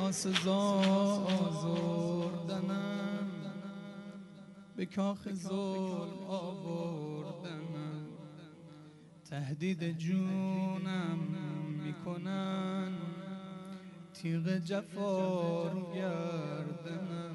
ناسزا آزردنم، به کاخ ظلم آوردنم، تهدید جونم میکنن، تیغ جفا رو گردنم،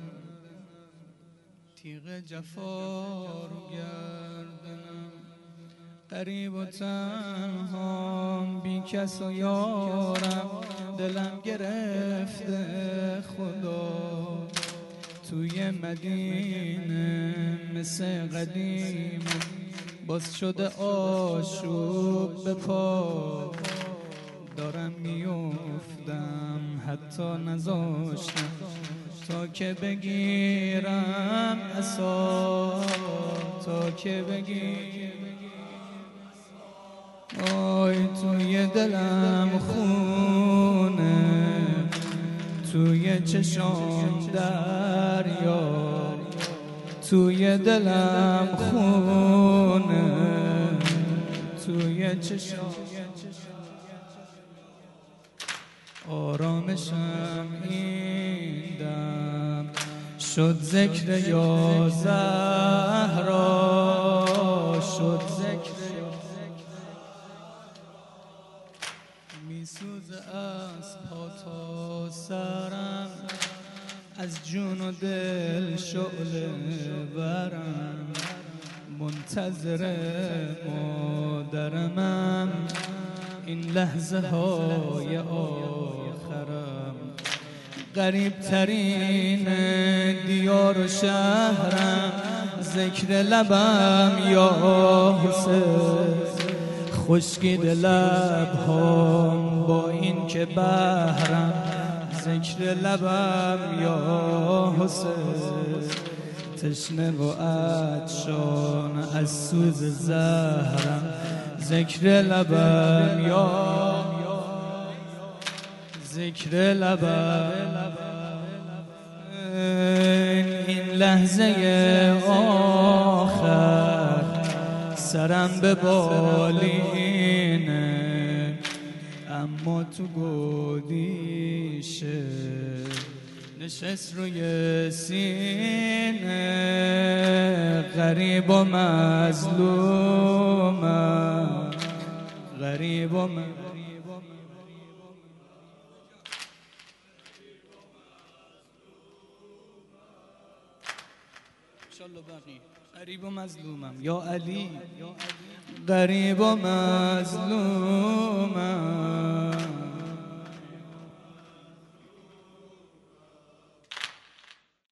تیغ جفا رو گردنم. غریب و تنهام، بی کس و یارم، دلم گرفته خدا. توی مدینه مثل قدیم، باز شده آشوب به پا. دارم میافتم حتی نذاشتم تا که بگیرم عصا، تا که بگیرم. آی توی دلم خونه، توی چشام دریا، توی دلم خونه، توی چشام. آرامشم این دم شد ذکر یا زهرا، شد ذکر میسوزه از پا تا سرم، از جون و دل شعله برم. منتظر مادرمم این لحظه های آخرم. غریب ترین دیار و شهرم، ذکر لبم یا حسین. خشکید لبهام با این که بهرم، ذکر لبم یا حسین. تشنه و عطشان از سوز زهرم، ذکر لبم یا ذکر لبم. این لحظه آخر سرم به بالینه، اما تو گودیشه نشست روی سینه. غریب و مظلومم، غریب و مظلومم. غریب و مظلومم یا علی، غریب و مظلومم.